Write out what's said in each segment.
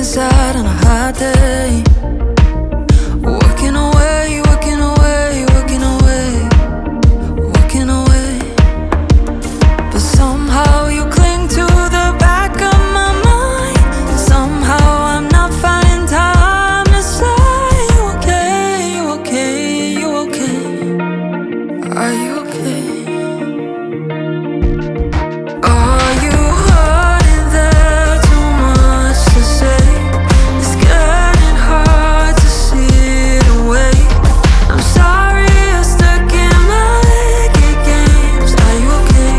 inside on a hot day. Working away, working away, working away, working away. But somehow you cling to the back of my mind. Somehow I'm not finding time to say you okay, you okay, you okay. Are you okay? Are you hurting there? Too much to say. It's getting hard to see it away. I'm sorry you're stuck in my wicked games. Are you okay?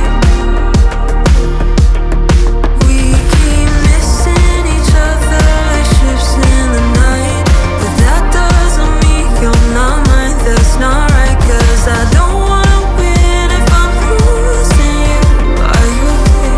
We keep missing each other like ships in the night. But that doesn't mean you're not mine. That's not right, 'cause I don't wanna win if I'm losing you. Are you okay?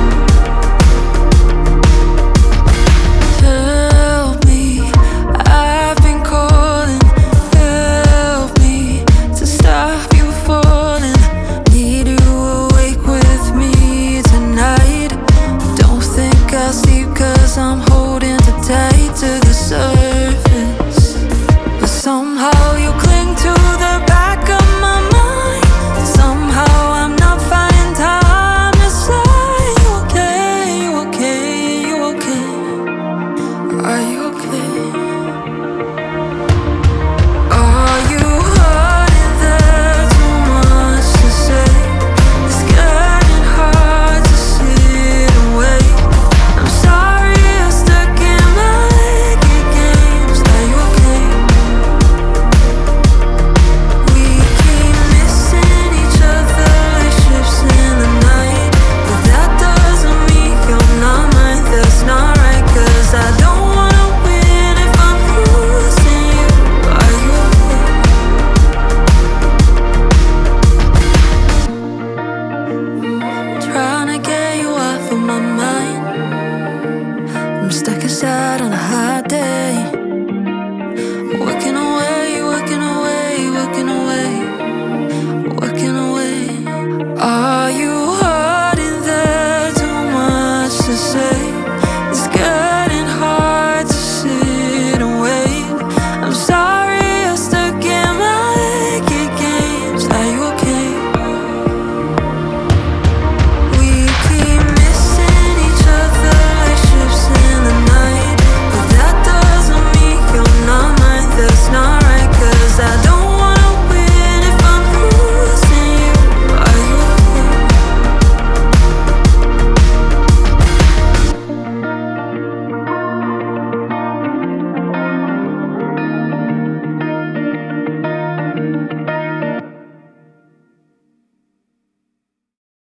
Help me, I've been calling. Help me to stop you falling. Need you awake with me tonight. Don't think I'll sleep 'cause I'm holding too tight to the surface. But somehow you cling to the back of my mind. Somehow I'm not finding time to say you okay, you okay, you okay. Are you okay? Are you hurting there? Too much to say. It's getting hard to see it away. I'm sorry you're stuck in my wicked games. Are you okay? We keep missing each other like ships in the night. But that doesn't mean you're not mine. That's not right, 'cause I don't wanna win if I'm losing you. Are you okay? Trying to get you off of my mind. I'm stuck inside on a hot day.